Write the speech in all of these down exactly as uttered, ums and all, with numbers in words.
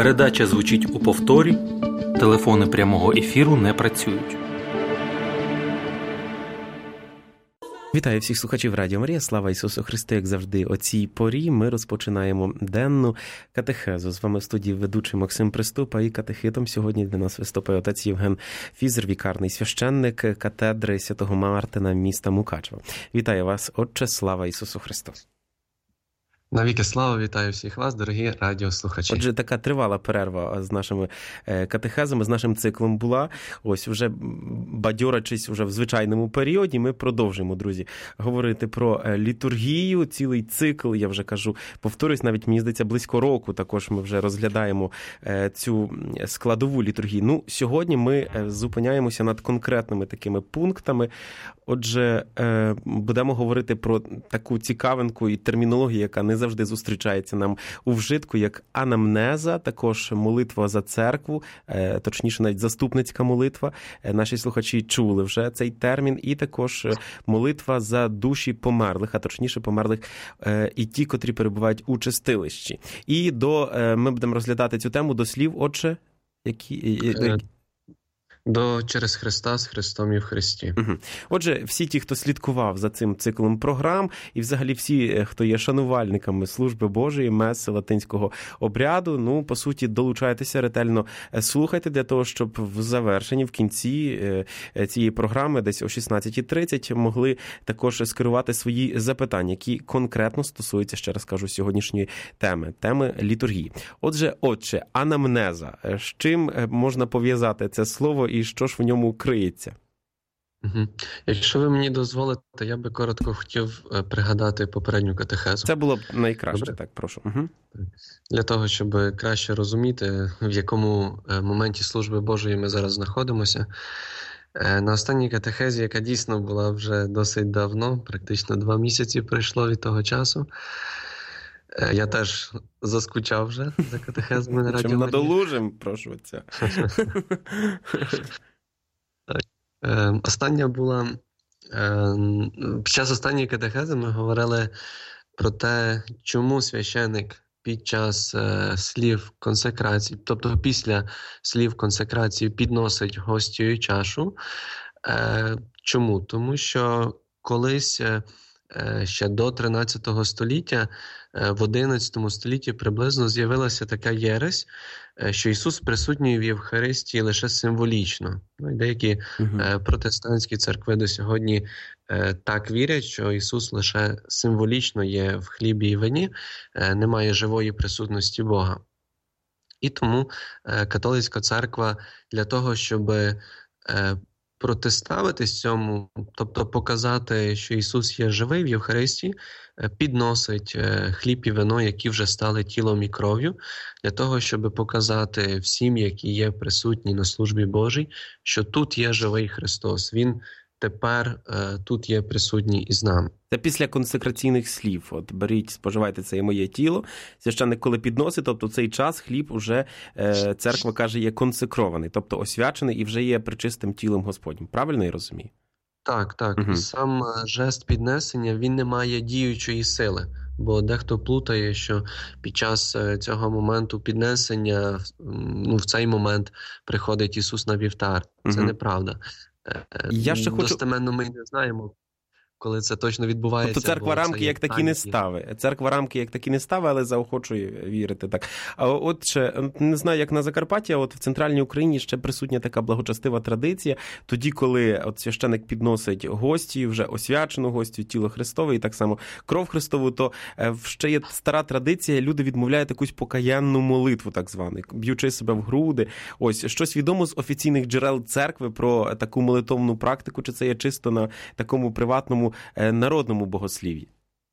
Передача звучить у повторі. Телефони прямого ефіру не працюють. Вітаю всіх слухачів Радіо Марія. Слава Ісусу Христу, як завжди, о цій порі ми розпочинаємо денну катехезу. З вами в студії ведучий Максим Приступа, і катехитом сьогодні для нас виступає отець Євген Фізер, вікарний священник катедри Святого Мартина міста Мукачева. Вітаю вас, отче, слава Ісусу Христу. Навіки слава, вітаю всіх вас, дорогі радіослухачі. Отже, така тривала перерва з нашими катехезами, з нашим циклом була. Ось, вже бадьорячись уже в звичайному періоді, ми продовжуємо, друзі, говорити про літургію, цілий цикл, я вже кажу, повторюсь, навіть, мені здається, близько року також ми вже розглядаємо цю складову літургії. Ну, сьогодні ми зупиняємося над конкретними такими пунктами. Отже, будемо говорити про таку цікавинку і термінологію, яка не завжди зустрічається нам у вжитку, як анамнеза, також молитва за церкву, точніше навіть заступницька молитва. Наші слухачі чули вже цей термін. І також молитва за душі померлих, а точніше померлих і ті, котрі перебувають у чистилищі. І до ми будемо розглядати цю тему до слів, отче, які... До «Через Христа, з Христом і в Христі». Угу. Отже, всі ті, хто слідкував за цим циклом програм, і взагалі всі, хто є шанувальниками служби Божої, меси, латинського обряду, ну, по суті, долучайтеся, ретельно слухайте для того, щоб в завершенні, в кінці цієї програми, десь о шістнадцятій тридцять, могли також скерувати свої запитання, які конкретно стосуються, ще раз кажу, сьогоднішньої теми, теми літургії. Отже, отче, анамнеза. З чим можна пов'язати це слово і що ж в ньому криється? Угу. Якщо ви мені дозволите, я би коротко хотів пригадати попередню катехезу. Це було б найкраще. Добре? Так, прошу. Угу. Для того, щоб краще розуміти, в якому моменті служби Божої ми зараз знаходимося. На останній катехезі, яка дійсно була вже досить давно, практично два місяці пройшло від того часу, я теж заскучав вже за катехезами на Радіо Марія. Чим надолужим, прошу отця. Остання була... Під час останньої катехези ми говорили про те, чому священик під час слів консекрації, тобто після слів консекрації підносить гостю чашу. Чому? Тому що колись... ще до тринадцятого століття, в одинадцятому столітті приблизно з'явилася така єресь, що Ісус присутній в Євхаристії лише символічно. Деякі uh-huh. протестантські церкви до сьогодні так вірять, що Ісус лише символічно є в хлібі і вині, немає живої присутності Бога. І тому католицька церква для того, щоб протиставитись цьому, тобто показати, що Ісус є живий в Євхаристії, підносить хліб і вино, які вже стали тілом і кров'ю, для того, щоб показати всім, які є присутні на службі Божій, що тут є живий Христос. Він тепер е, тут є присутній із нами. Це після консекраційних слів. От беріть, споживайте, це є моє тіло. Священник, коли підносить, тобто в цей час хліб уже, е, церква каже, є консекрований, тобто освячений і вже є пречистим тілом Господнім. Правильно я розумію? Так, так. Угу. Сам жест піднесення, він не має діючої сили. Бо дехто плутає, що під час цього моменту піднесення, ну, в цей момент приходить Ісус на вівтар. Це угу. неправда. Я ще хочу... Достеменно ми не знаємо, коли це точно відбувається. Тобто церква рамки як такі не ставить. Церква рамки як такі не ставить, але заохочує вірити так. А от ще, не знаю, як на Закарпатті, а от в центральній Україні ще присутня така благочестива традиція. Тоді, коли от священик підносить гості, вже освячену гостю, тіло Христове і так само кров Христову, то ще є стара традиція, люди відмовляють якусь покаянну молитву, так звану, б'ючи себе в груди. Ось, щось відомо з офіційних джерел церкви про таку молитовну практику, чи це є чисто на такому приватному народному богослів'ї?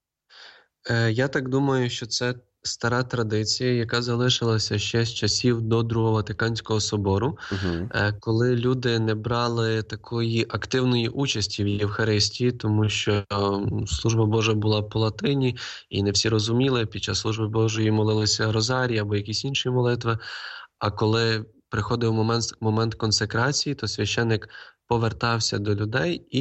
Я так думаю, що це стара традиція, яка залишилася ще з часів до Другого Ватиканського собору, uh-huh. коли люди не брали такої активної участі в Євхаристії, тому що служба Божа була по латині, і не всі розуміли, під час служби Божої молилися розарії або якісь інші молитви, а коли приходив момент, момент консекрації, то священик повертався до людей і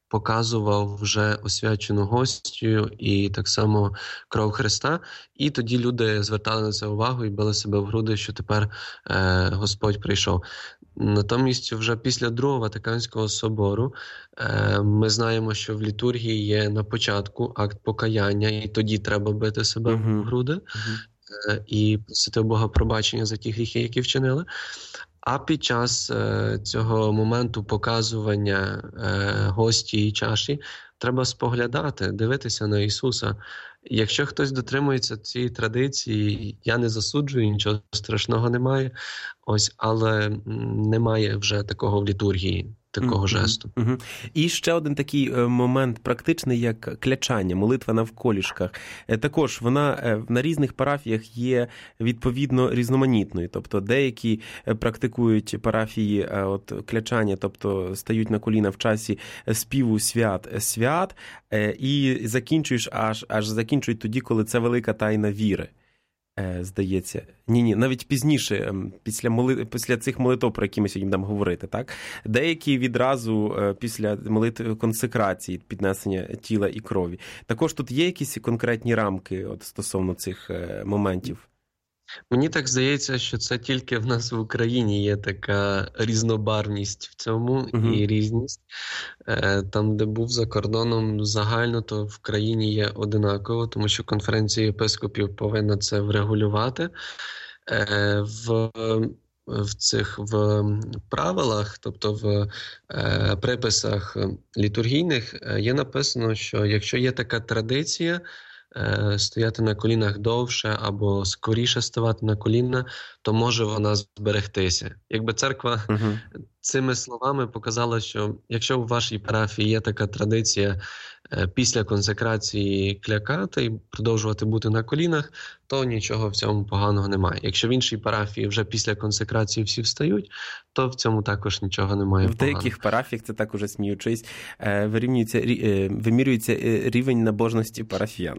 показував вже освячену гостю і так само кров Христа. І тоді люди звертали на це увагу і били себе в груди, що тепер е, Господь прийшов. Натомість вже після Другого Ватиканського собору е, ми знаємо, що в літургії є на початку акт покаяння, і тоді треба бити себе uh-huh. в груди uh-huh. е, і просити Бога пробачення за ті гріхи, які вчинили. А під час е, цього моменту показування е, гості і чаші треба споглядати, дивитися на Ісуса. Якщо хтось дотримується цієї традиції, я не засуджую, нічого страшного немає, ось, але немає вже такого в літургії, такого mm-hmm. жесту. Mm-hmm. І ще один такий момент практичний, як клячання, молитва на вколішках. Також вона на різних парафіях є відповідно різноманітною. Тобто деякі практикують парафії от, клячання, тобто стають на коліна в часі співу свят, свят, і закінчуєш аж, аж закінчують тоді, коли це велика тайна віри. Здається. Ні-ні, навіть пізніше, після, моли... після цих молитв, про які ми сьогодні будемо говорити, так? Деякі відразу після молитви консекрації, піднесення тіла і крові. Також тут є якісь конкретні рамки от, стосовно цих моментів? Мені так здається, що це тільки в нас в Україні є така різнобарвність в цьому uh-huh. і різність. Там, де був за кордоном загально, то в країні є одинаково, тому що конференція єпископів повинна це врегулювати. В, в цих в правилах, тобто в приписах літургійних є написано, що якщо є така традиція, стояти на колінах довше або скоріше ставати на коліна, то може вона зберегтися. Якби церква uh-huh. цими словами показала, що якщо у вашій парафії є така традиція після консекрації клякати і продовжувати бути на колінах, то нічого в цьому поганого немає. Якщо в іншій парафії вже після консекрації всі встають, то в цьому також нічого немає поганого. В деяких парафіях, це так уже сміючись, вирівнюється, вимірюється рівень набожності парафіян.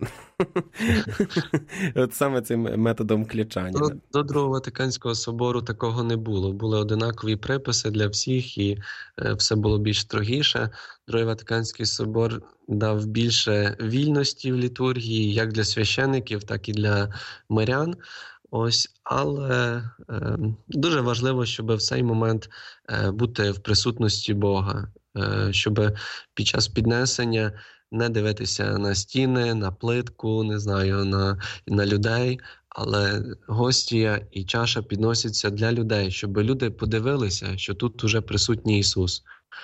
От саме цим методом клячання. До, до Другого Ватиканського собору такого не було. Були одинакові приписи для всіх, і все було більш строгіше. Другий Ватиканський собор дав більше вільності в літургії, як для священиків, так і для мирян. Ось, але е, дуже важливо, щоб в цей момент е, бути в присутності Бога, е, щоб під час піднесення не дивитися на стіни, на плитку, не знаю, на, на людей, але гостія і чаша підносяться для людей, щоб люди подивилися, що тут уже присутній Ісус.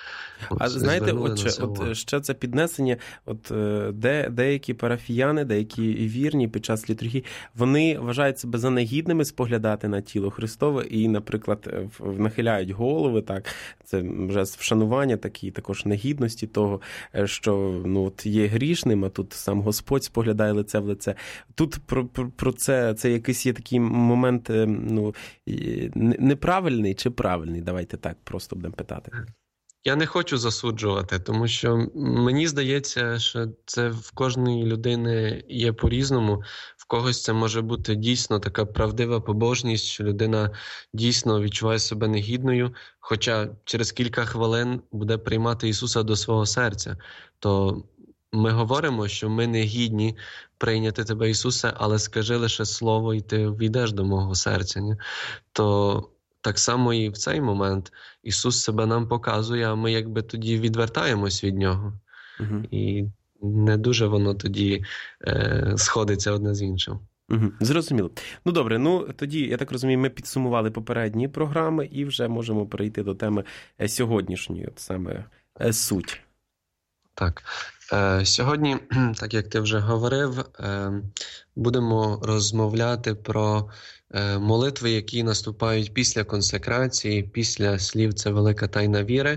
А знаєте, от, ще, от ще це піднесення, от де деякі парафіяни, деякі вірні під час літургії, вони вважають себе за негідними споглядати на тіло Христове і, наприклад, нахиляють голови, так, це вже вшанування такі, також негідності того, що ну, от є грішним, а тут сам Господь споглядає лице в лице. Тут про, про, про це, це якийсь є такий момент, ну, неправильний чи правильний? Давайте так просто будемо питати. Я не хочу засуджувати, тому що мені здається, що це в кожної людини є по-різному. В когось це може бути дійсно така правдива побожність, що людина дійсно відчуває себе негідною, хоча через кілька хвилин буде приймати Ісуса до свого серця. То ми говоримо, що ми не гідні прийняти тебе, Ісусе, але скажи лише слово, і ти війдеш до мого серця. Ні? То так само і в цей момент Ісус себе нам показує, а ми якби тоді відвертаємось від Нього. Uh-huh. І не дуже воно тоді е, сходиться одне з іншим. Угу, зрозуміло. Ну добре, ну тоді, я так розумію, ми підсумували попередні програми і вже можемо перейти до теми сьогоднішньої, от саме е, суть. Так. Е, сьогодні, так як ти вже говорив, е, будемо розмовляти про е, молитви, які наступають після консекрації, після слів «Це велика тайна віри».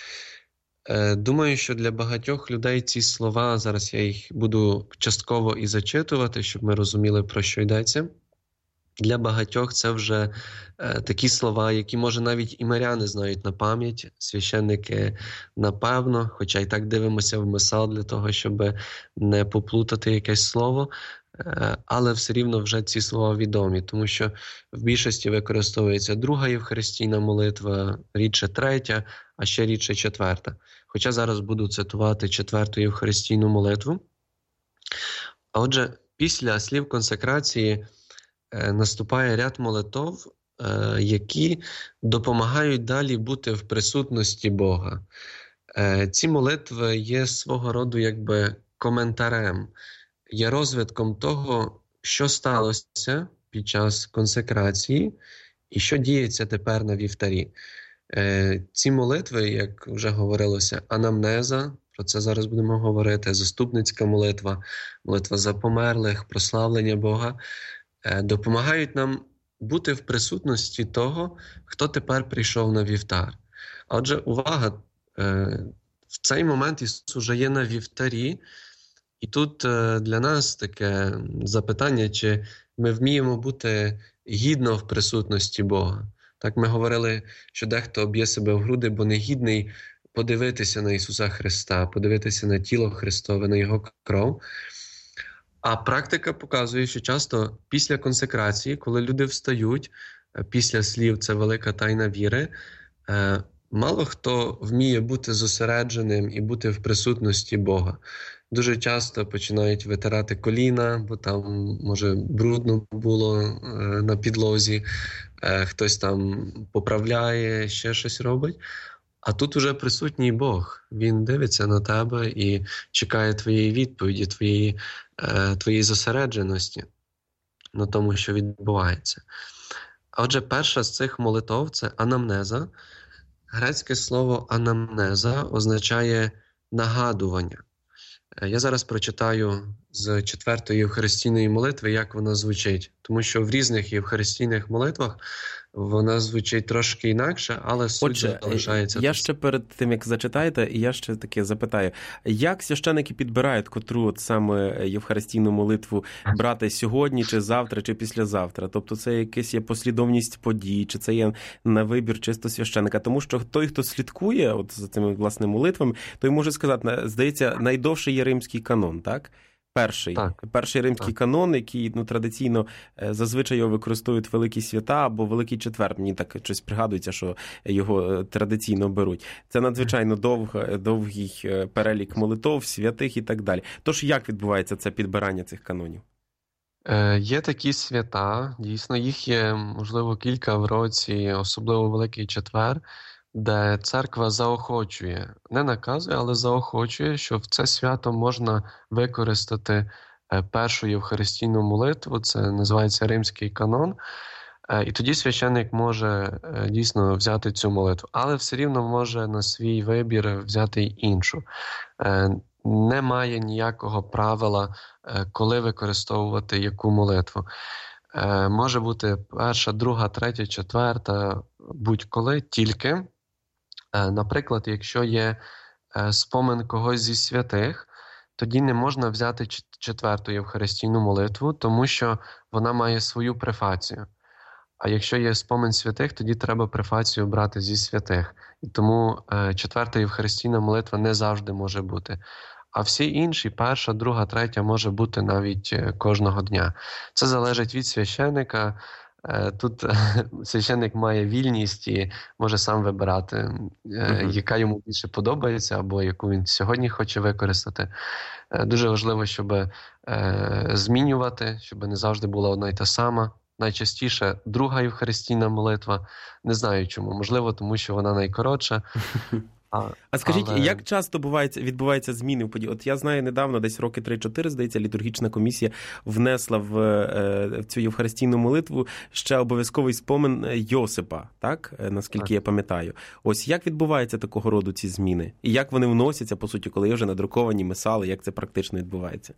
Е, думаю, що для багатьох людей ці слова, зараз я їх буду частково і зачитувати, щоб ми розуміли, про що йдеться. Для багатьох це вже е, такі слова, які, може, навіть і миряни знають на пам'ять, священники напевно, хоча і так дивимося в мисал для того, щоб не поплутати якесь слово. але все рівно вже ці слова відомі, тому що в більшості використовується друга євхаристійна молитва, рідше третя, а ще рідше четверта. Хоча зараз буду цитувати четверту євхаристійну молитву. А отже, після слів консекрації е, наступає ряд молитов, е, які допомагають далі бути в присутності Бога. Е, ці молитви є свого роду якби коментарем, є розвитком того, що сталося під час консекрації і що діється тепер на вівтарі. Е, ці молитви, як вже говорилося, анамнеза, про це зараз будемо говорити, заступницька молитва, молитва за померлих, прославлення Бога, е, допомагають нам бути в присутності того, хто тепер прийшов на вівтар. А отже, увага, е, в цей момент Ісус уже є на вівтарі, і тут е, для нас таке запитання, чи ми вміємо бути гідно в присутності Бога. Так ми говорили, що дехто б'є себе в груди, бо не гідний подивитися на Ісуса Христа, подивитися на тіло Христове, на Його кров. А практика показує, що часто після консекрації, коли люди встають, після слів «це велика тайна віри», мало хто вміє бути зосередженим і бути в присутності Бога. Дуже часто починають витирати коліна, бо там, може, брудно було е, на підлозі, е, хтось там поправляє, ще щось робить. А тут уже присутній Бог. Він дивиться на тебе і чекає твоєї відповіді, твоєї, е, твоєї зосередженості на тому, що відбувається. А отже, перша з цих молитов – це анамнеза. Грецьке слово «анамнеза» означає «нагадування». Я зараз прочитаю з четвертої євхаристійної молитви, як вона звучить. Тому що в різних євхаристійних молитвах вона звучить трошки інакше, але суть Отже, залишається. Я ще перед тим, як зачитаєте, я ще таке запитаю. Як священики підбирають, котру от саме євхаристійну молитву брати сьогодні, чи завтра, чи післязавтра? Тобто це якась є послідовність подій, чи це є на вибір чисто священика? Тому що той, хто слідкує от за цими, власне, молитвами, той може сказати, здається, найдовший є римський канон, так? Перший, так, перший римський так. канон, який ну, традиційно зазвичай його використовують великі свята або Великий Четвер. Мені так щось пригадується, що його традиційно беруть. Це надзвичайно довг, довгий перелік молитов, святих і так далі. Тож як відбувається це підбирання цих канонів? Е, є такі свята, дійсно, їх є, можливо, кілька в році, особливо Великий Четвер, де церква заохочує, не наказує, але заохочує, що в це свято можна використати першу євхаристійну молитву, це називається римський канон, і тоді священник може дійсно взяти цю молитву, але все рівно може на свій вибір взяти й іншу. Немає ніякого правила, коли використовувати яку молитву. Може бути перша, друга, третя, четверта, будь-коли, тільки наприклад, якщо є спомин когось зі святих, тоді не можна взяти четверту євхаристійну молитву, тому що вона має свою префацію. А якщо є спомин святих, тоді треба префацію брати зі святих. І тому четверта євхаристійна молитва не завжди може бути. А всі інші, перша, друга, третя, може бути навіть кожного дня. Це залежить від священика. Тут священник має вільність і може сам вибирати, uh-huh. яка йому більше подобається, або яку він сьогодні хоче використати. Дуже важливо, щоб змінювати, щоб не завжди була одна й та сама. Найчастіше друга євхаристійна молитва. Не знаю чому. Можливо, тому що вона найкоротша. А, а скажіть, але... як часто бувається, відбуваються зміни в події? От я знаю, недавно, десь роки три-чотири, здається, літургічна комісія внесла в, в цю євхаристійну молитву ще обов'язковий спомин Йосипа, так? Наскільки так. я пам'ятаю. Ось як відбуваються такого роду ці зміни? І як вони вносяться, по суті, коли є вже надруковані месали, як це практично відбувається?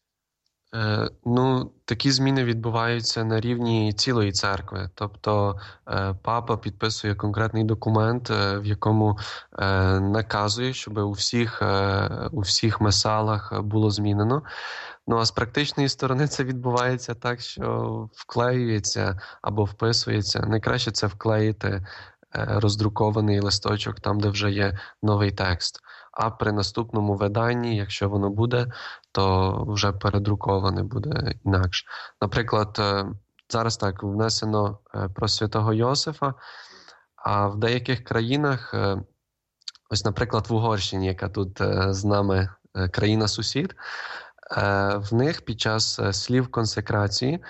Е, ну, такі зміни відбуваються на рівні цілої церкви. Тобто е, папа підписує конкретний документ, е, в якому е, наказує, щоб у всіх, е, у всіх месалах було змінено. Ну, а з практичної сторони це відбувається так, що вклеюється або вписується. Найкраще це вклеїти е, роздрукований листочок там, де вже є новий текст. А при наступному виданні, якщо воно буде, то вже передруковане буде інакше. Наприклад, зараз так внесено про святого Йосифа, а в деяких країнах, ось, наприклад, в Угорщині, яка тут з нами країна-сусід, в них під час слів консекрації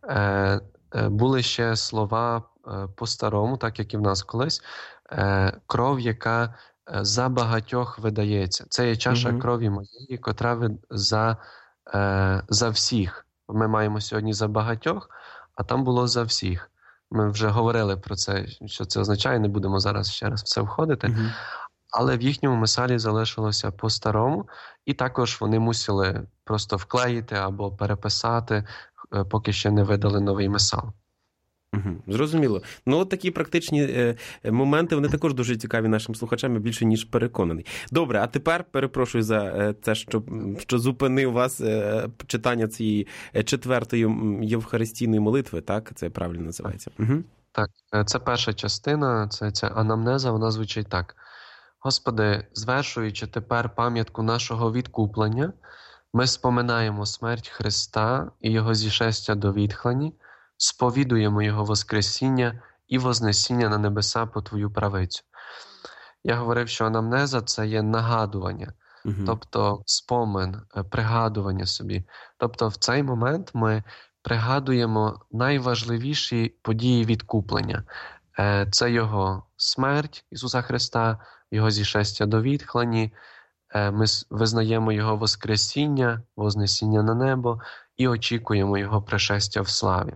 були ще слова по-старому, так як і в нас колись, кров, яка за багатьох видається. Це є чаша mm-hmm. крові моєї, котра за, за всіх. Ми маємо сьогодні за багатьох, а там було за всіх. Ми вже говорили про це, що це означає, не будемо зараз ще раз в це входити. Mm-hmm. Але в їхньому мисалі залишилося по-старому, і також вони мусили просто вклеїти або переписати, поки ще не видали новий мисал. Угу, зрозуміло. Ну, от такі практичні е, моменти, вони також дуже цікаві нашим слухачам, я більше ніж переконаний. Добре, а тепер перепрошую за е, те, що, що зупинив вас е, читання цієї четвертої євхаристійної молитви, так? Це правильно називається? Угу. Так, це перша частина, це, це анамнеза, вона звучить так. Господи, звершуючи тепер пам'ятку нашого відкуплення, ми споминаємо смерть Христа і Його зішестя до відхлені, сповідуємо Його воскресіння і вознесіння на небеса по Твою правицю. Я говорив, що анамнеза – це є нагадування, угу. тобто спомин, пригадування собі. Тобто в цей момент ми пригадуємо найважливіші події відкуплення. Це Його смерть Ісуса Христа, Його зішестя до відхлені, ми визнаємо Його воскресіння, вознесіння на небо і очікуємо Його пришестя в славі.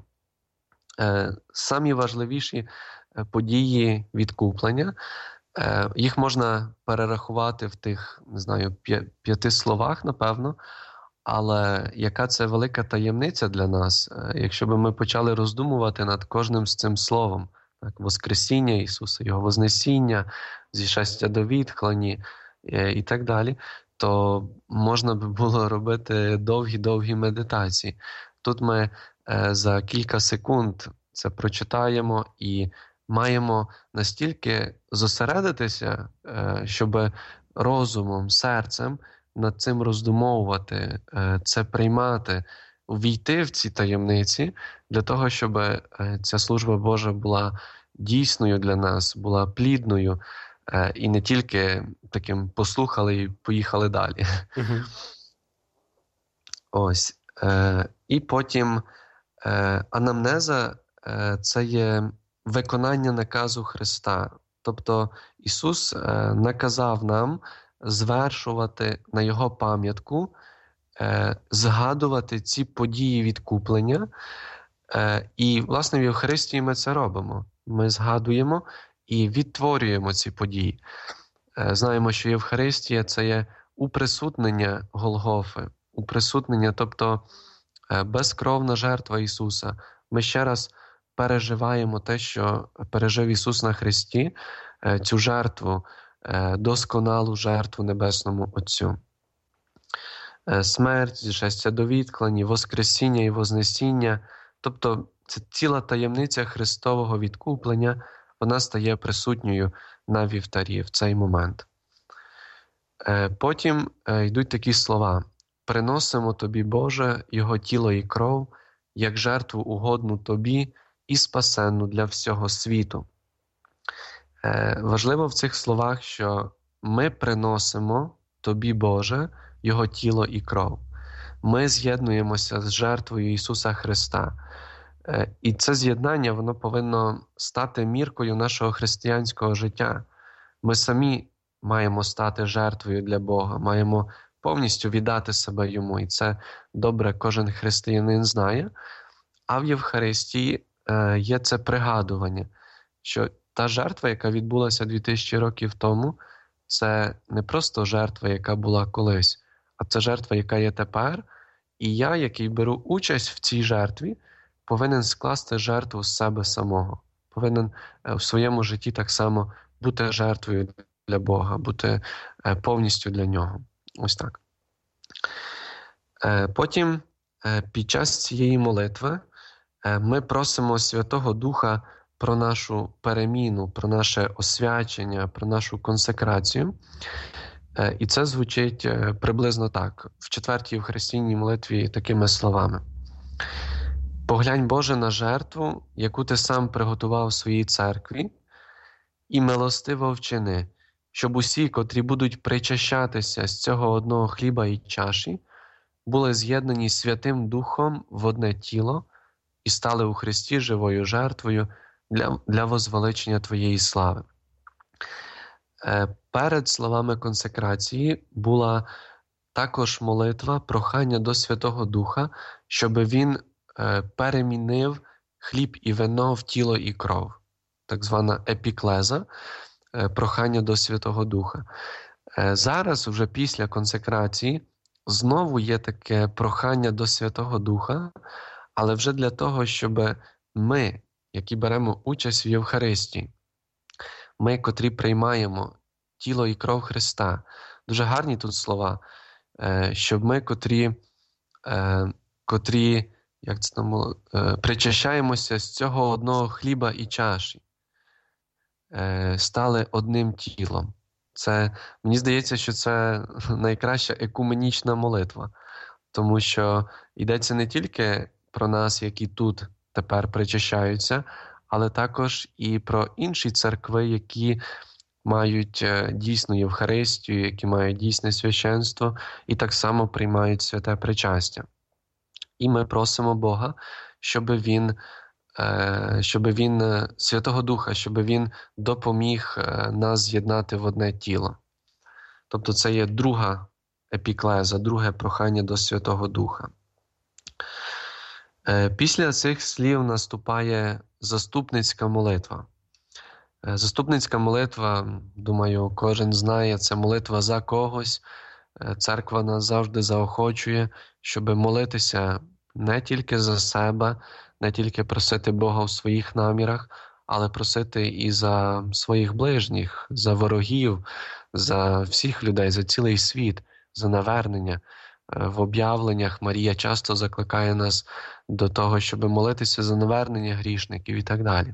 Самі важливіші події відкуплення, їх можна перерахувати в тих, не знаю, п'яти словах, напевно, але яка це велика таємниця для нас, якщо б ми почали роздумувати над кожним з цим словом, так, воскресіння Ісуса, Його вознесіння, зішестя до відхлені і так далі, то можна би було робити довгі-довгі медитації. Тут ми за кілька секунд це прочитаємо і маємо настільки зосередитися, щоб розумом, серцем над цим роздумовувати, це приймати, увійти в ці таємниці для того, щоб ця служба Божа була дійсною для нас, була плідною і не тільки таким послухали і поїхали далі. Uh-huh. Ось. І потім анамнеза – це є виконання наказу Христа. Тобто Ісус наказав нам звершувати на Його пам'ятку, згадувати ці події відкуплення. І, власне, в Євхаристії ми це робимо. Ми згадуємо і відтворюємо ці події. Знаємо, що Євхаристія – це є уприсутнення Голгофи, уприсутнення, тобто безкровна жертва Ісуса. Ми ще раз переживаємо те, що пережив Ісус на Христі, цю жертву, досконалу жертву Небесному Отцю. Смерть, зішестя до відхлені, воскресіння і вознесіння. Тобто це ціла таємниця Христового відкуплення, вона стає присутньою на вівтарі в цей момент. Потім йдуть такі слова. «Приносимо Тобі, Боже, Його тіло і кров, як жертву угодну Тобі і спасенну для всього світу». Важливо в цих словах, що ми приносимо Тобі, Боже, Його тіло і кров. Ми з'єднуємося з жертвою Ісуса Христа. І це з'єднання, воно повинно стати міркою нашого християнського життя. Ми самі маємо стати жертвою для Бога, маємо повністю віддати себе Йому. І це добре кожен християнин знає. А в Євхаристії є це пригадування, що та жертва, яка відбулася дві тисячі років тому, це не просто жертва, яка була колись, а це жертва, яка є тепер. І я, який беру участь в цій жертві, повинен скласти жертву з себе самого. Повинен в своєму житті так само бути жертвою для Бога, бути повністю для Нього. Ось так. Потім, під час цієї молитви, ми просимо Святого Духа про нашу переміну, про наше освячення, про нашу консекрацію. І це звучить приблизно так. В четвертій євхаристійній молитві такими словами. «Поглянь, Боже, на жертву, яку Ти сам приготував в своїй церкві, і милостиво вчини, щоб усі, котрі будуть причащатися з цього одного хліба і чаші, були з'єднані Святим Духом в одне тіло і стали у Христі живою жертвою для, для возвеличення Твоєї слави». Перед словами консекрації була також молитва, прохання до Святого Духа, щоб Він перемінив хліб і вино в тіло і кров. Так звана епіклеза, прохання до Святого Духа. Зараз, вже після консекрації, знову є таке прохання до Святого Духа, але вже для того, щоб ми, які беремо участь в Євхаристії, ми, котрі приймаємо тіло і кров Христа, дуже гарні тут слова, щоб ми, котрі, котрі як це там, причащаємося з цього одного хліба і чаші, стали одним тілом. Це, мені здається, що це найкраща екуменічна молитва, тому що йдеться не тільки про нас, які тут тепер причащаються, але також і про інші церкви, які мають дійсну Євхаристію, які мають дійсне священство і так само приймають святе причастя. І ми просимо Бога, щоб Він, щоб Він, Святого Духа, щоб Він допоміг нас з'єднати в одне тіло. Тобто це є друга епіклеза, друге прохання до Святого Духа. Після цих слів наступає заступницька молитва. Заступницька молитва, думаю, кожен знає, це молитва за когось. Церква нас завжди заохочує, щоб молитися не тільки за себе, не тільки просити Бога в своїх намірах, але просити і за своїх ближніх, за ворогів, за всіх людей, за цілий світ, за навернення. В об'явленнях Марія часто закликає нас до того, щоб молитися за навернення грішників і так далі.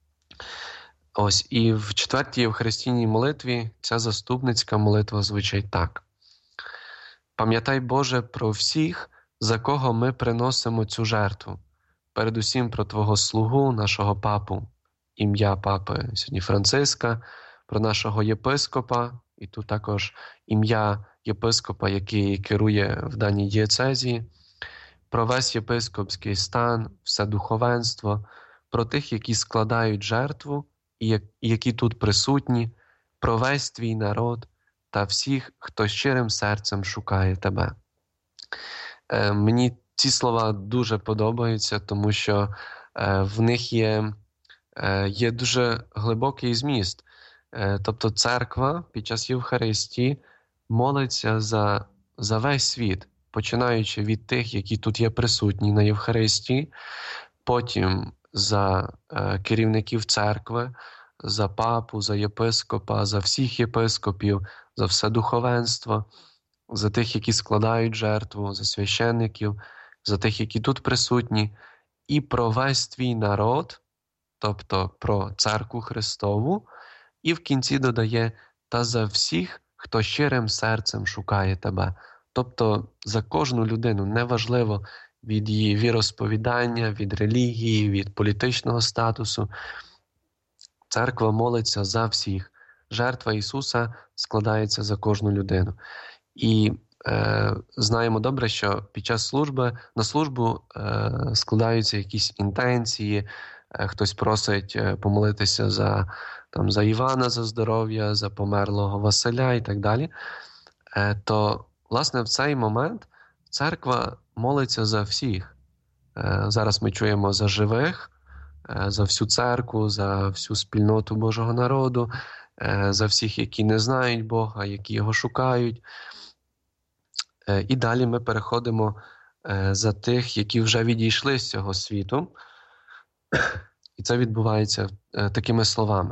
Ось, і в четвертій Євхаристійній молитві ця заступницька молитва звучить так. «Пам'ятай, Боже, про всіх, за кого ми приносимо цю жертву. Передусім про Твого слугу, нашого папу, ім'я папи сьогодні Франциска, про нашого єпископа, і тут також ім'я єпископа, який керує в даній дієцезії, про весь єпископський стан, все духовенство, про тих, які складають жертву, і які тут присутні, про весь Твій народ та всіх, хто щирим серцем шукає Тебе». Е, мені ці слова дуже подобаються, тому що е, в них є, е, є дуже глибокий зміст. Е, тобто церква під час Євхаристії молиться за, за весь світ, починаючи від тих, які тут є присутні на Євхаристії, потім за е, керівників церкви, за папу, за єпископа, за всіх єпископів, за все духовенство, за тих, які складають жертву, за священників, за тих, які тут присутні, і про весь твій народ, тобто про церкву Христову, і в кінці додає «та за всіх, хто щирим серцем шукає тебе». Тобто за кожну людину, неважливо від її віросповідання, від релігії, від політичного статусу, церква молиться за всіх. Жертва Ісуса складається за кожну людину. І е, знаємо добре, що під час служби, на службу е, складаються якісь інтенції, е, хтось просить помолитися за, там, за Івана, за здоров'я, за померлого Василя і так далі. Е, то, власне, в цей момент церква молиться за всіх. Е, зараз ми чуємо за живих, е, за всю церкву, за всю спільноту Божого народу, е, за всіх, які не знають Бога, які Його шукають. Е, і далі ми переходимо е, за тих, які вже відійшли з цього світу. І це відбувається е, такими словами.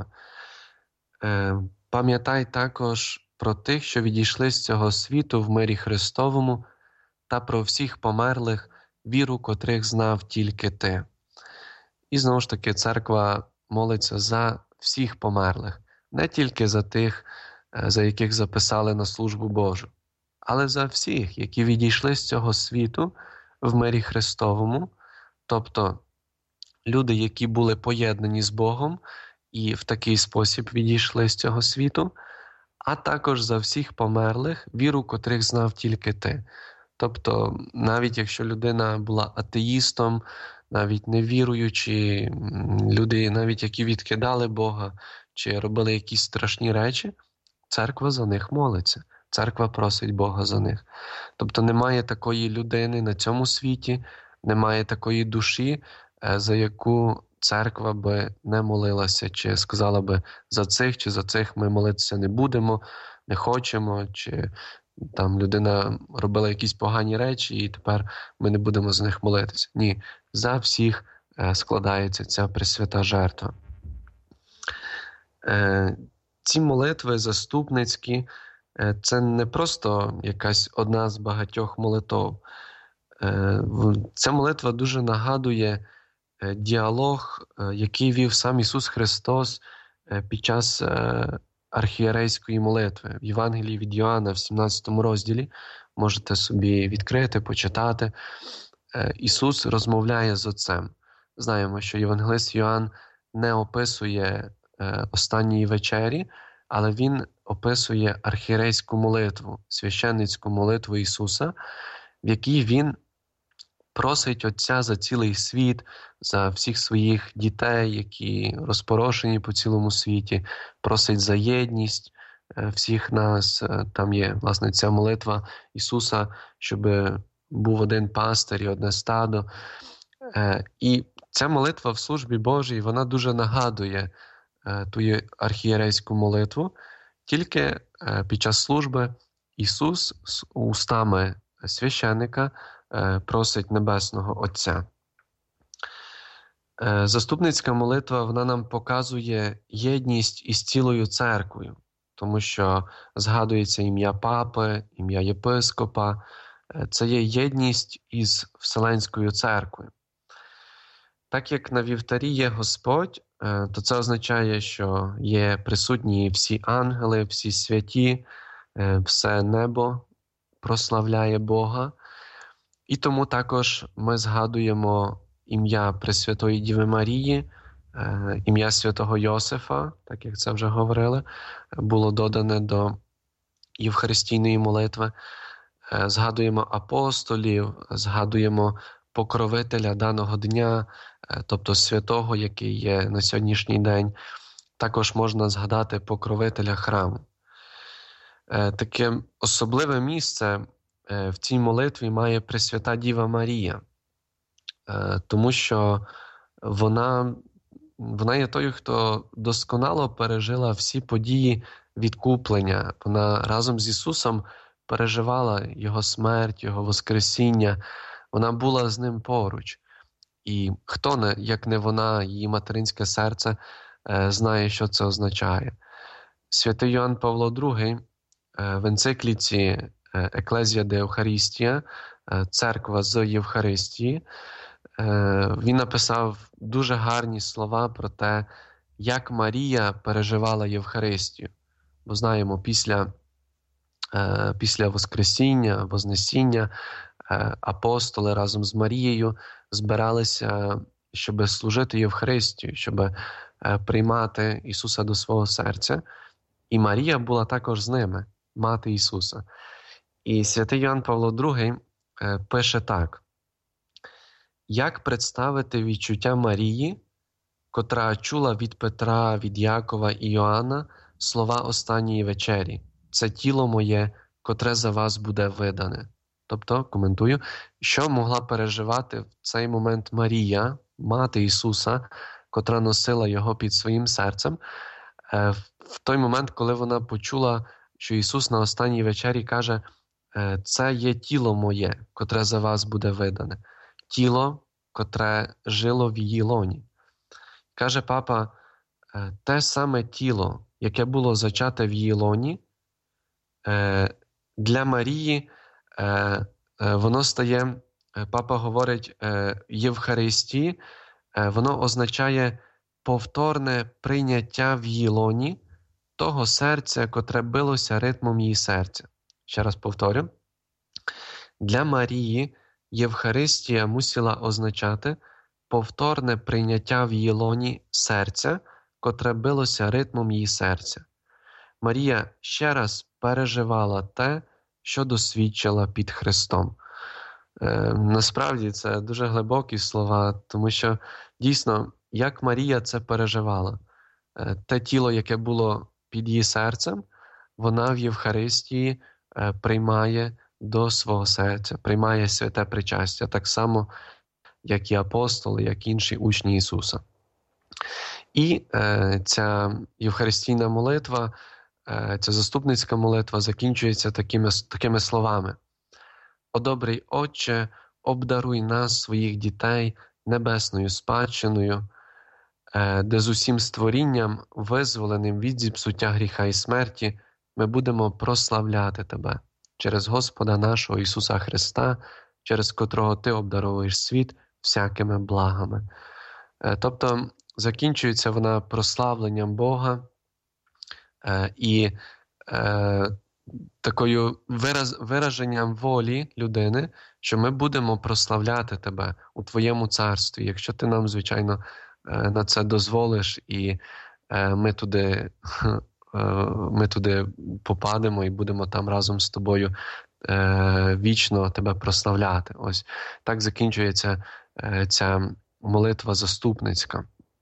Е, «Пам'ятай також про тих, що відійшли з цього світу в мирі Христовому, та про всіх померлих, віру котрих знав тільки ти». І знову ж таки церква молиться за всіх померлих, не тільки за тих, за яких записали на службу Божу, але за всіх, які відійшли з цього світу в мирі Христовому, тобто люди, які були поєднані з Богом і в такий спосіб відійшли з цього світу, а також за всіх померлих, віру котрих знав тільки ти. Тобто, навіть якщо людина була атеїстом, навіть невіруючі, люди, навіть які відкидали Бога чи робили якісь страшні речі, церква за них молиться, церква просить Бога за них. Тобто немає такої людини на цьому світі, немає такої душі, за яку церква би не молилася, чи сказала би за цих, чи за цих ми молитися не будемо, не хочемо, чи там людина робила якісь погані речі, і тепер ми не будемо за них молитися. Ні, за всіх складається ця пресвята жертва. Ці молитви заступницькі – це не просто якась одна з багатьох молитов. Ця молитва дуже нагадує діалог, який вів сам Ісус Христос під час архієрейської молитви. В Євангелії від Йоанна в сімнадцятому розділі, можете собі відкрити, почитати, Ісус розмовляє з Отцем. Знаємо, що євангелист Йоанн не описує останньої вечері, але він описує архієрейську молитву, священницьку молитву Ісуса, в якій він просить Отця за цілий світ, за всіх своїх дітей, які розпорошені по цілому світі, просить за єдність всіх нас. Там є, власне, ця молитва Ісуса, щоб був один пастир і одне стадо. І ця молитва в службі Божій, вона дуже нагадує ту архієрейську молитву, тільки під час служби Ісус з устами священника просить Небесного Отця. Заступницька молитва, вона нам показує єдність із цілою церквою, тому що згадується ім'я Папи, ім'я Єпископа. Це є єдність із Вселенською церквою. Так як на вівтарі є Господь, то це означає, що є присутні всі ангели, всі святі, все небо прославляє Бога. І тому також ми згадуємо ім'я Пресвятої Діви Марії, ім'я святого Йосифа, так як це вже говорили, було додане до євхаристійної молитви. Згадуємо апостолів, згадуємо покровителя даного дня, тобто святого, який є на сьогоднішній день. Також можна згадати покровителя храму. Таке особливе місце в цій молитві має Пресвята Діва Марія, тому що вона, вона є тою, хто досконало пережила всі події відкуплення. Вона разом з Ісусом переживала Його смерть, Його воскресіння. Вона була з Ним поруч. І хто, як не вона, її материнське серце, знає, що це означає. Святий Йоанн Павло другий в енцикліці Еклезія де Евхаристія, церква з Євхаристії, він написав дуже гарні слова про те, як Марія переживала Євхаристію. Бо знаємо, після, після Воскресіння, Вознесіння апостоли разом з Марією збиралися, щоб служити Євхаристію, щоб приймати Ісуса до свого серця. І Марія була також з ними, мати Ісуса. І святий Йоанн Павло другий пише так: «Як представити відчуття Марії, котра чула від Петра, від Якова і Йоанна слова останньої вечері? Це тіло моє, котре за вас буде видане». Тобто, коментую, що могла переживати в цей момент Марія, мати Ісуса, котра носила Його під своїм серцем, в той момент, коли вона почула, що Ісус на останній вечері каже: «Це є тіло моє, котре за вас буде видане». Тіло, котре жило в її лоні. Каже папа, те саме тіло, яке було зачате в її лоні, для Марії воно стає, папа говорить, того серця, котре билося ритмом її серця. Ще раз повторю. Для Марії Євхаристія мусила означати повторне прийняття в її лоні серця, котре билося ритмом її серця. Марія ще раз переживала те, що досвідчила під Христом. Е, насправді це дуже глибокі слова, тому що дійсно, як Марія це переживала, е, те тіло, яке було під її серцем, вона в Євхаристії е, приймає до свого серця, приймає святе причастя, так само, як і апостоли, як інші учні Ісуса. І е, ця євхаристійна молитва, е, ця заступницька молитва закінчується такими, такими словами. «О добрий Отче, обдаруй нас, своїх дітей, небесною спадщиною, е, де з усім створінням, визволеним від зіпсуття гріха і смерті, ми будемо прославляти Тебе через Господа нашого Ісуса Христа, через котрого Ти обдаровуєш світ всякими благами». Е, тобто, закінчується вона прославленням Бога е, і е, такою вираз, вираженням волі людини, що ми будемо прославляти Тебе у Твоєму царстві, якщо Ти нам, звичайно, е, на це дозволиш, і е, ми туди, е, ми туди попадемо і будемо там разом з Тобою е, вічно Тебе прославляти. Ось так закінчується е, ця молитва заступницька.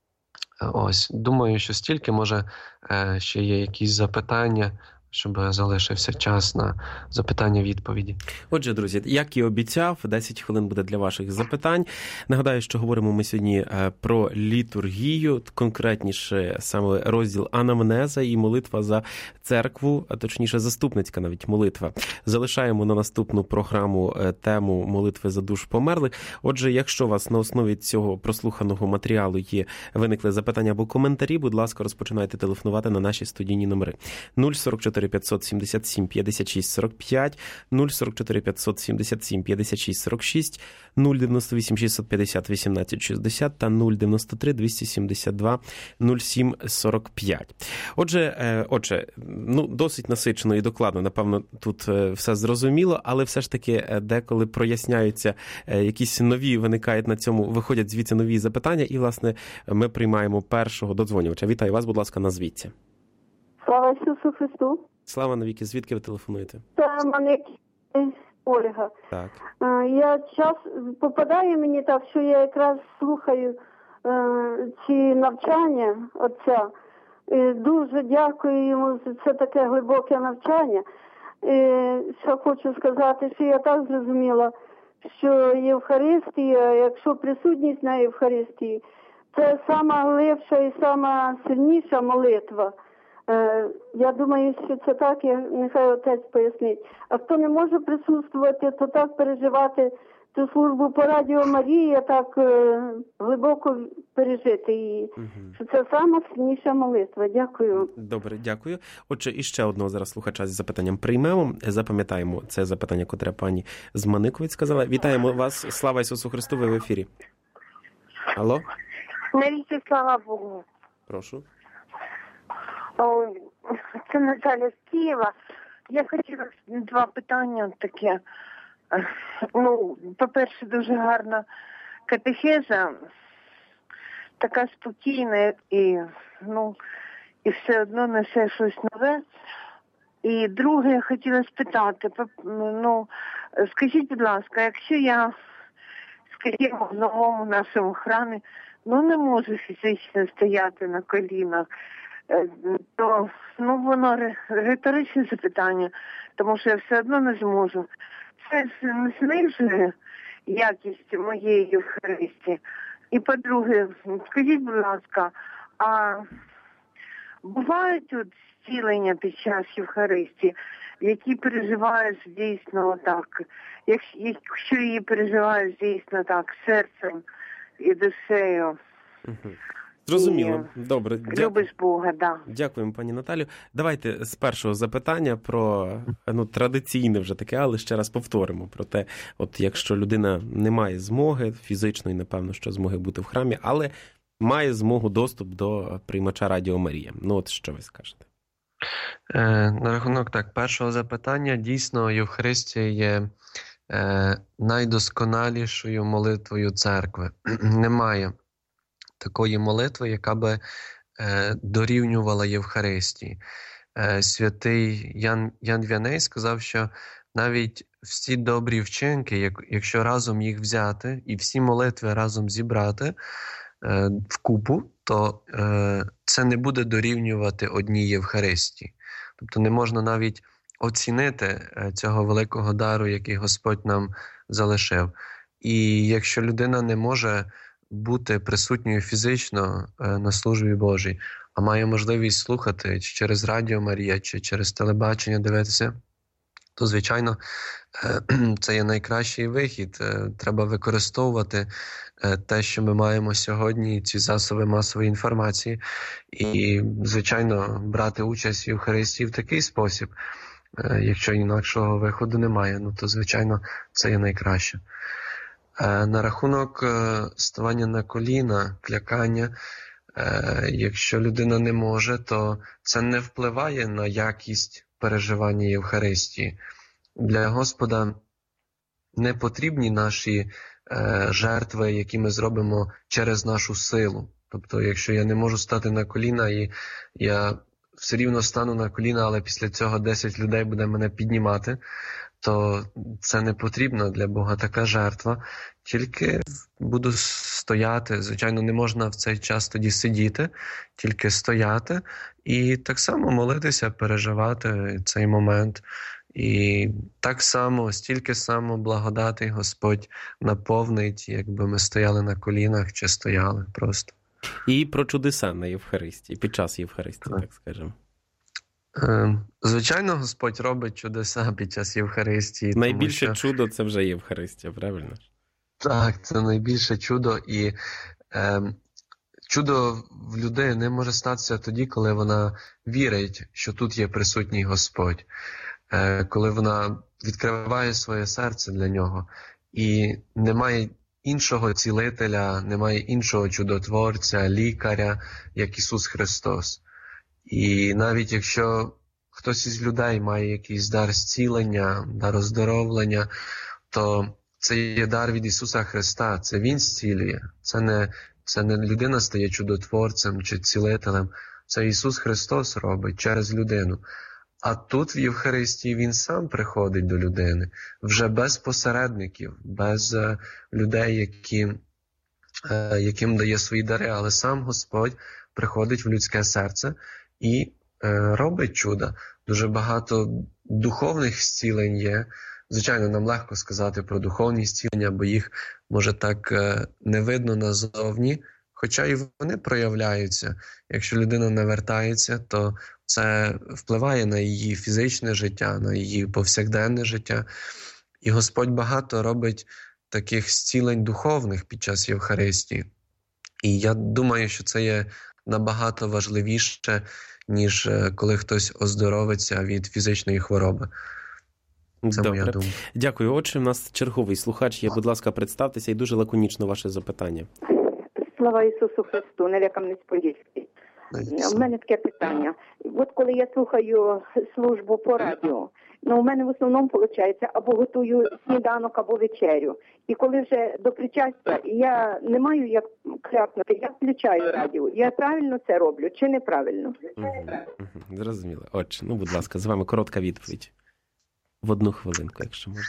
Ось, думаю, що стільки, може, ще є якісь запитання, щоб залишився час на запитання-відповіді. Отже, друзі, як і обіцяв, десять хвилин буде для ваших запитань. Нагадаю, що говоримо ми сьогодні про літургію, конкретніше саме розділ анамнеза і молитва за церкву, а точніше заступницька навіть молитва. Залишаємо на наступну програму тему молитви за душ померлих. Отже, якщо у вас на основі цього прослуханого матеріалу є виникли запитання або коментарі, будь ласка, розпочинайте телефонувати на наші студійні номери. нуль сорок чотири п'ятсот сімдесят сім п'ятдесят шість сорок п'ять, нуль сорок чотири п'ятсот сімдесят сім п'ятдесят шість сорок шість, нуль дев'яносто вісім шістсот п'ятдесят вісімнадцять шістдесят та нуль дев'яносто три двісті сімдесят два нуль сім сорок п'ять. Отже, отже, ну, досить насичено і докладно, напевно, тут все зрозуміло, але все ж таки деколи проясняються якісь нові, виникають на цьому, виходять звідси нові запитання, і, власне, ми приймаємо першого додзвонювача. Вітаю вас, будь ласка, назвіться. Слава Ісусу Христу. Слава навіки. Звідки ви телефонуєте? Це мене Ольга. Так. Я час попадає мені так, що я якраз слухаю е, ці навчання отця. І дуже дякую йому за це таке глибоке навчання. І що хочу сказати, що я так зрозуміла, що Євхаристія, якщо присутність на Євхаристії, це сама глибша і сама сильніша молитва. Я думаю, що це так, нехай отець пояснить. А хто не може присутствувати, то так переживати цю службу по Радіо Марія, так е, глибоко пережити її. Угу. Що це сама сильніша молитва. Дякую. Добре, дякую. Отже, іще одного зараз слухача з запитанням приймемо. Запам'ятаємо це запитання, котре пані з Маниковець сказала. Вітаємо вас. Слава Ісусу Христу, ви в ефірі. Алло? Навіки слава Богу. Прошу. О, це Наталя з Києва. Я хотіла два питання таке. Ну, по-перше, дуже гарна катехеза, така спокійна і, ну, і все одно несе щось нове. І друге, я хотіла спитати, ну, скажіть, будь ласка, якщо я, скажімо, в новому нашому храмі, ну, не можу фізично стояти на колінах, то, ну, воно риторичне запитання, тому що я все одно не зможу. Це не знижує якість моєї Євхаристії. І, по-друге, скажіть, будь ласка, а бувають тут зцілення під час Євхаристії, які переживаєш дійсно так, якщо її переживаєш дійсно так серцем і душею? Угу. Зрозуміло. Добре. Любиш Бога, да. Дякуємо, пані Наталю. Давайте з першого запитання про, ну, традиційне вже таке, але ще раз повторимо про те, от якщо людина не має змоги, фізичної, напевно, що змоги бути в храмі, але має змогу доступ до приймача Радіо Марія. Ну, от що ви скажете? Е, на рахунок так, першого запитання, дійсно, Євхаристія є е, найдосконалішою молитвою церкви. Немає такої молитви, яка би е, дорівнювала Євхаристії. Е, святий Ян, Ян Віаней сказав, що навіть всі добрі вчинки, як, якщо разом їх взяти і всі молитви разом зібрати е, в купу, то е, це не буде дорівнювати одній Євхаристії. Тобто не можна навіть оцінити цього великого дару, який Господь нам залишив. І якщо людина не може бути присутньою фізично на службі Божій, а має можливість слухати чи через Радіо Марія, чи через телебачення дивитися, то, звичайно, це є найкращий вихід. Треба використовувати те, що ми маємо сьогодні, ці засоби масової інформації, і, звичайно, брати участь в Євхаристії в такий спосіб. Якщо інакшого виходу немає, ну то, звичайно, це є найкраще. На рахунок ставання на коліна, клякання, якщо людина не може, то це не впливає на якість переживання Євхаристії. Для Господа не потрібні наші е, жертви, які ми зробимо через нашу силу. Тобто, якщо я не можу стати на коліна, і я все рівно стану на коліна, але після цього десять людей буде мене піднімати, то це не потрібно для Бога така жертва. Тільки буду стояти. Звичайно, не можна в цей час тоді сидіти, тільки стояти і так само молитися, переживати цей момент. І так само, стільки само благодати Господь наповнить, якби ми стояли на колінах чи стояли просто. І про чудеса на Євхаристії, під час Євхаристії, так, так скажемо. Звичайно, Господь робить чудеса під час Євхаристії. Найбільше тому що... чудо – це вже Євхаристія, правильно? Так, це найбільше чудо. І е, чудо в людини може статися тоді, коли вона вірить, що тут є присутній Господь. Е, коли вона відкриває своє серце для нього. І немає іншого цілителя, немає іншого чудотворця, лікаря, як Ісус Христос. І навіть якщо хтось із людей має якийсь дар зцілення, дар оздоровлення, то це є дар від Ісуса Христа, це Він зцілює. Це не, це не людина стає чудотворцем чи цілителем, це Ісус Христос робить через людину. А тут в Євхаристії Він сам приходить до людини, вже без посередників, без е, людей, які, е, яким дає свої дари, але сам Господь приходить в людське серце і е, робить чуда. Дуже багато духовних зцілень є. Звичайно, нам легко сказати про духовні зцілення, бо їх, може, так е, не видно назовні, хоча і вони проявляються. Якщо людина не вертається, то це впливає на її фізичне життя, на її повсякденне життя. І Господь багато робить таких зцілень духовних під час Євхаристії. І я думаю, що це є набагато важливіше, ніж коли хтось оздоровиться від фізичної хвороби. Це Добре. моя думка. Дякую. Отже, у нас черговий слухач є. Будь ласка, представтеся і дуже лаконічно ваше запитання. Слава Ісусу Христу, Неля Кам'янець-Подільський. У мене таке питання. От коли я слухаю службу по радіо, ну у мене в основному виходить, або готую сніданок, або вечерю. І коли вже до причастя, я не маю як кляпнути, я включаю радіо. Я правильно це роблю чи неправильно? Угу, угу. Зрозуміло. Отже, ну, будь ласка, з вами коротка відповідь. В одну хвилинку, якщо можна.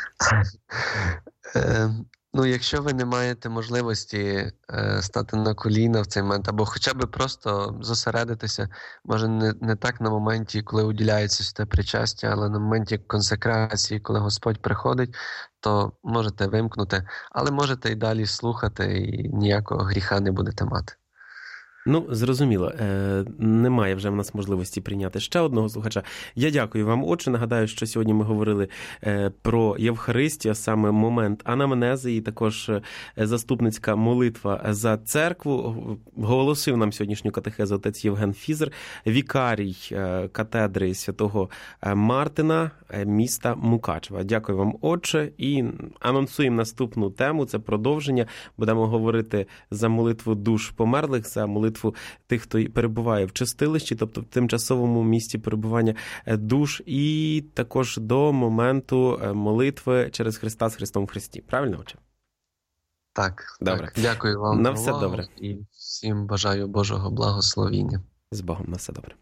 Е, ну, якщо ви не маєте можливості е, стати на коліна в цей момент, або хоча б просто зосередитися, може не, не так на моменті, коли уділяється те причастя, але на моменті консекрації, коли Господь приходить, то можете вимкнути, але можете і далі слухати, і ніякого гріха не будете мати. Ну, зрозуміло. Е, немає вже в нас можливості прийняти ще одного слухача. Я дякую вам, отче. Нагадаю, що сьогодні ми говорили е, про Євхаристію, саме момент анамнези і також е, заступницька молитва за церкву. Голосив нам сьогоднішню катехезу отець Євген Фізер, вікарій е, катедри святого Мартина, е, міста Мукачева. Дякую вам, отче. І анонсуємо наступну тему. Це продовження. Будемо говорити за молитву душ померлих, за молитву молитву тих, хто перебуває в чистилищі, тобто в тимчасовому місці перебування душ, і також до моменту молитви через Христа з Христом в Христі. Правильно, отче? Так, добре. Так. Дякую вам На за все увагу добре. І всім бажаю Божого благословіння. З Богом, на все добре.